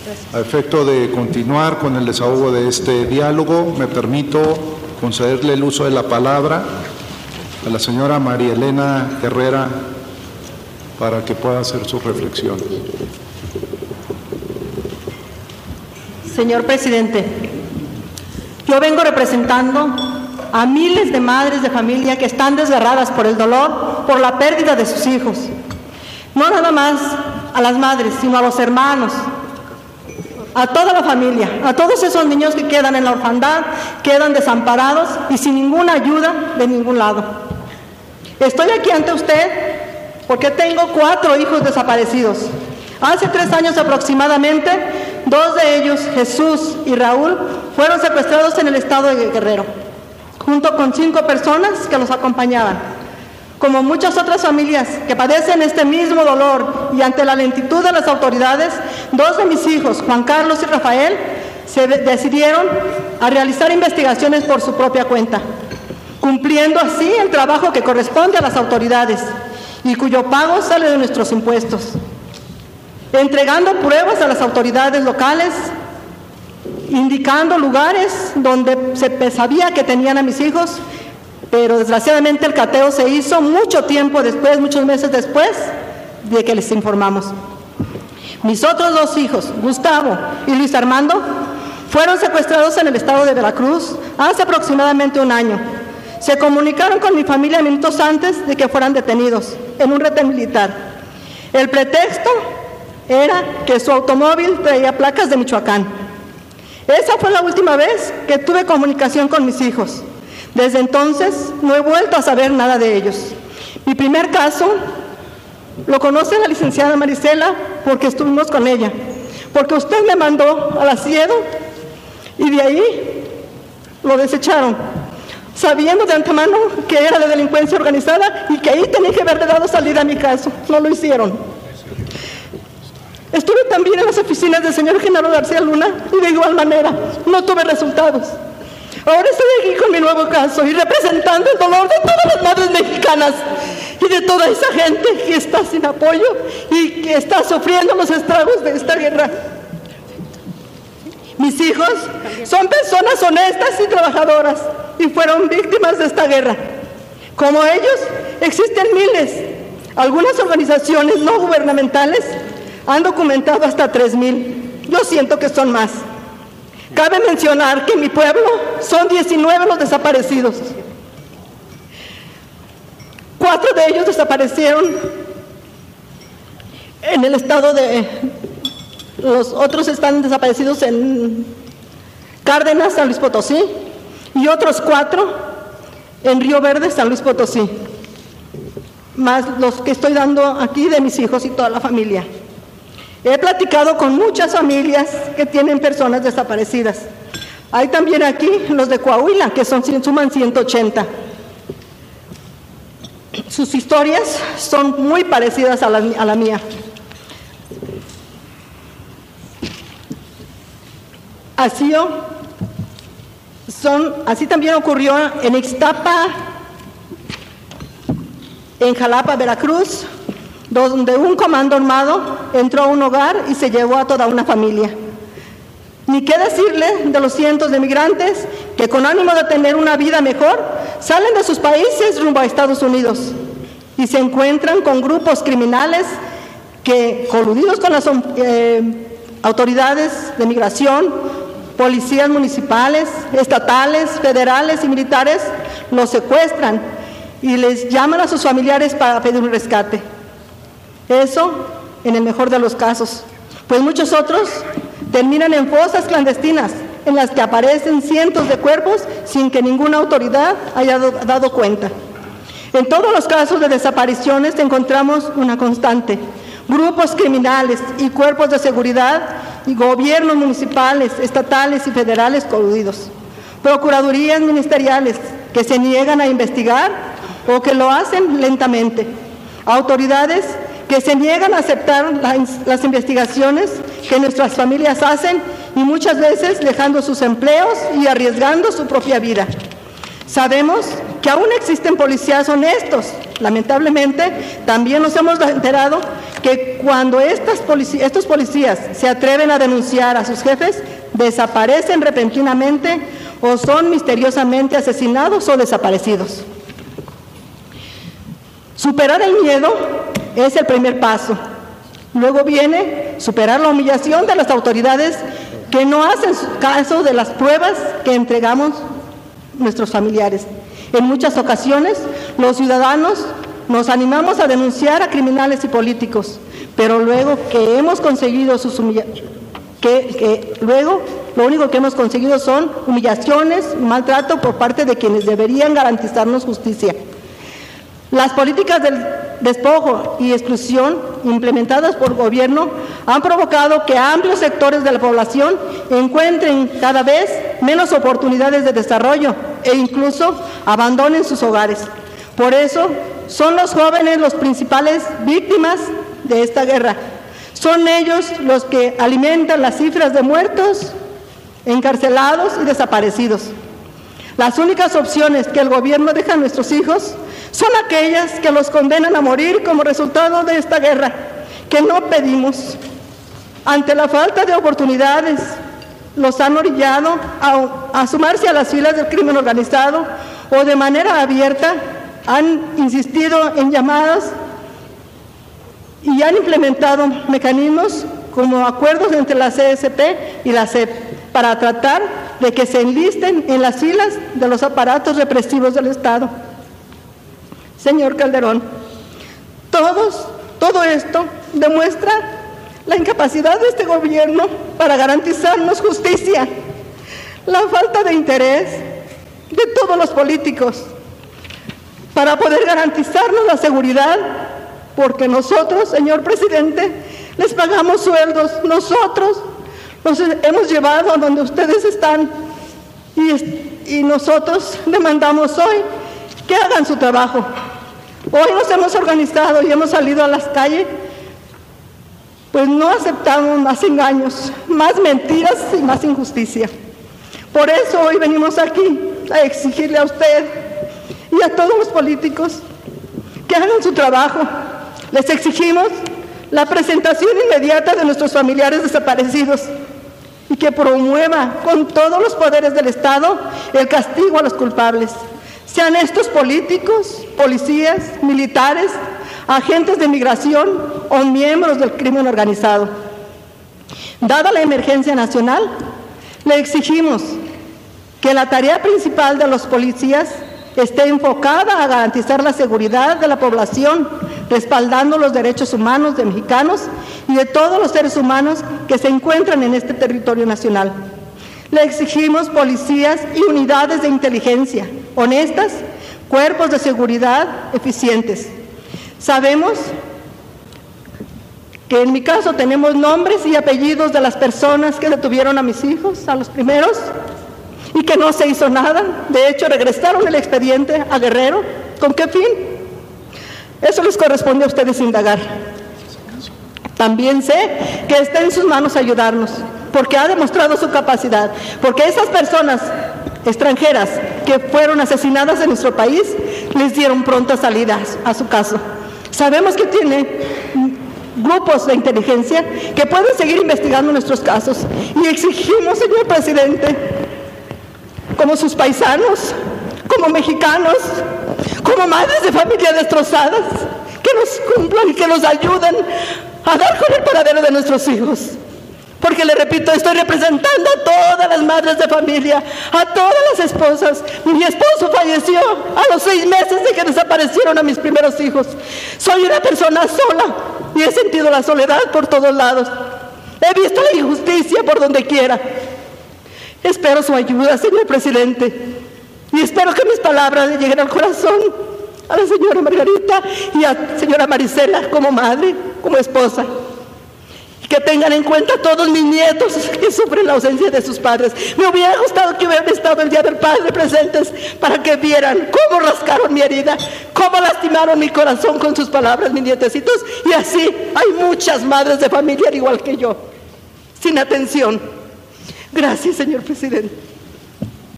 A efecto de continuar con el desahogo de este diálogo, me permito concederle el uso de la palabra a la señora María Elena Herrera para que pueda hacer sus reflexiones. Señor presidente, yo vengo representando a miles de madres de familia que están desgarradas por el dolor, por la pérdida de sus hijos. No nada más a las madres, sino a los hermanos, a toda la familia, a todos esos niños que quedan en la orfandad, quedan desamparados y sin ninguna ayuda de ningún lado. Estoy aquí ante usted porque tengo 4 hijos desaparecidos. Hace 3 años aproximadamente, 2 de ellos, Jesús y Raúl, fueron secuestrados en el estado de Guerrero, junto con 5 personas que los acompañaban. Como muchas otras familias que padecen este mismo dolor y ante la lentitud de las autoridades, 2 de mis hijos, Juan Carlos y Rafael, se decidieron a realizar investigaciones por su propia cuenta, cumpliendo así el trabajo que corresponde a las autoridades y cuyo pago sale de nuestros impuestos, entregando pruebas a las autoridades locales, indicando lugares donde se sabía que tenían a mis hijos, pero desgraciadamente el cateo se hizo mucho tiempo después, muchos meses después de que les informamos. Mis otros 2 hijos, Gustavo y Luis Armando, fueron secuestrados en el estado de Veracruz hace aproximadamente 1 año. Se comunicaron con mi familia minutos antes de que fueran detenidos en un retén militar. El pretexto era que su automóvil traía placas de Michoacán. Esa fue la última vez que tuve comunicación con mis hijos. Desde entonces no he vuelto a saber nada de ellos. Mi primer caso lo conoce la licenciada Marisela porque estuvimos con ella, porque usted me mandó al Asiedo y de ahí lo desecharon, sabiendo de antemano que era de delincuencia organizada y que ahí tenía que haberle dado salida a mi caso. No lo hicieron. Estuve también en las oficinas del señor Genaro García Luna y de igual manera no tuve resultados. Ahora estoy aquí con mi nuevo caso y representando el dolor de todas las madres mexicanas y de toda esa gente que está sin apoyo y que está sufriendo los estragos de esta guerra. Mis hijos son personas honestas y trabajadoras y fueron víctimas de esta guerra. Como ellos, existen miles. Algunas organizaciones no gubernamentales han documentado hasta 3,000. Yo siento que son más. Cabe mencionar que en mi pueblo son 19 los desaparecidos. 4 de ellos desaparecieron en el estado de... Los otros están desaparecidos en Cárdenas, San Luis Potosí, y otros 4 en Río Verde, San Luis Potosí. Más los que estoy dando aquí de mis hijos y toda la familia. He platicado con muchas familias que tienen personas desaparecidas. Hay también aquí los de Coahuila, que suman 180. Sus historias son muy parecidas a la mía. Así también ocurrió en Ixtapa, en Jalapa, Veracruz, donde un comando armado entró a un hogar y se llevó a toda una familia. Ni qué decirle de los cientos de migrantes que con ánimo de tener una vida mejor salen de sus países rumbo a Estados Unidos y se encuentran con grupos criminales que, coludidos con las autoridades de migración, policías municipales, estatales, federales y militares, los secuestran y les llaman a sus familiares para pedir un rescate. Eso en el mejor de los casos, pues muchos otros terminan en fosas clandestinas en las que aparecen cientos de cuerpos sin que ninguna autoridad haya dado cuenta. En todos los casos de desapariciones encontramos una constante: grupos criminales y cuerpos de seguridad y gobiernos municipales, estatales y federales coludidos, procuradurías ministeriales que se niegan a investigar o que lo hacen lentamente, autoridades que se niegan a aceptar las investigaciones que nuestras familias hacen y muchas veces dejando sus empleos y arriesgando su propia vida. Sabemos que aún existen policías honestos. Lamentablemente, también nos hemos enterado que cuando estos policías se atreven a denunciar a sus jefes, desaparecen repentinamente o son misteriosamente asesinados o desaparecidos. Superar el miedo es el primer paso. Luego viene superar la humillación de las autoridades que no hacen caso de las pruebas que entregamos nuestros familiares. En muchas ocasiones, los ciudadanos nos animamos a denunciar a criminales y políticos, pero luego que hemos conseguido lo único que hemos conseguido son humillaciones y maltrato por parte de quienes deberían garantizarnos justicia. Las políticas del despojo y exclusión implementadas por el gobierno han provocado que amplios sectores de la población encuentren cada vez menos oportunidades de desarrollo e incluso abandonen sus hogares. Por eso son los jóvenes los principales víctimas de esta guerra. Son ellos los que alimentan las cifras de muertos, encarcelados y desaparecidos. Las únicas opciones que el gobierno deja a nuestros hijos son aquellas que los condenan a morir como resultado de esta guerra, que no pedimos. Ante la falta de oportunidades, los han orillado a sumarse a las filas del crimen organizado o de manera abierta han insistido en llamadas y han implementado mecanismos como acuerdos entre la CSP y la SEP para tratar de que se enlisten en las filas de los aparatos represivos del Estado. Señor Calderón, todo esto demuestra la incapacidad de este gobierno para garantizarnos justicia, la falta de interés de todos los políticos para poder garantizarnos la seguridad, porque nosotros, señor presidente, les pagamos sueldos, nosotros los hemos llevado a donde ustedes están y nosotros demandamos hoy que hagan su trabajo. Hoy nos hemos organizado y hemos salido a las calles, pues no aceptamos más engaños, más mentiras y más injusticia. Por eso hoy venimos aquí a exigirle a usted y a todos los políticos que hagan su trabajo. Les exigimos la presentación inmediata de nuestros familiares desaparecidos y que promueva con todos los poderes del Estado el castigo a los culpables. Sean estos políticos, policías, militares, agentes de migración o miembros del crimen organizado. Dada la emergencia nacional, le exigimos que la tarea principal de los policías esté enfocada a garantizar la seguridad de la población, respaldando los derechos humanos de mexicanos y de todos los seres humanos que se encuentran en este territorio nacional. Le exigimos policías y unidades de inteligencia honestas, cuerpos de seguridad eficientes. Sabemos que en mi caso tenemos nombres y apellidos de las personas que detuvieron a mis hijos, a los primeros, y que no se hizo nada. De hecho, regresaron el expediente a Guerrero. ¿Con qué fin? Eso les corresponde a ustedes indagar. También sé que está en sus manos ayudarnos, porque ha demostrado su capacidad, porque esas personas extranjeras que fueron asesinadas en nuestro país les dieron pronta salida a su caso. Sabemos que tiene grupos de inteligencia que pueden seguir investigando nuestros casos y exigimos, señor presidente, como sus paisanos, como mexicanos, como madres de familia destrozadas, que nos cumplan y que nos ayuden a dar con el paradero de nuestros hijos. Porque le repito, estoy representando a todas las madres de familia, a todas las esposas. Mi esposo falleció a los 6 meses de que desaparecieron a mis primeros hijos. Soy una persona sola y he sentido la soledad por todos lados. He visto la injusticia por donde quiera. Espero su ayuda, señor presidente, y espero que mis palabras le lleguen al corazón a la señora Margarita y a la señora Marisela como madre, como esposa. Que tengan en cuenta a todos mis nietos que sufren la ausencia de sus padres. Me hubiera gustado que hubieran estado el Día del Padre presentes para que vieran cómo rascaron mi herida, cómo lastimaron mi corazón con sus palabras, mis nietecitos. Y así hay muchas madres de familia igual que yo, sin atención. Gracias, señor presidente.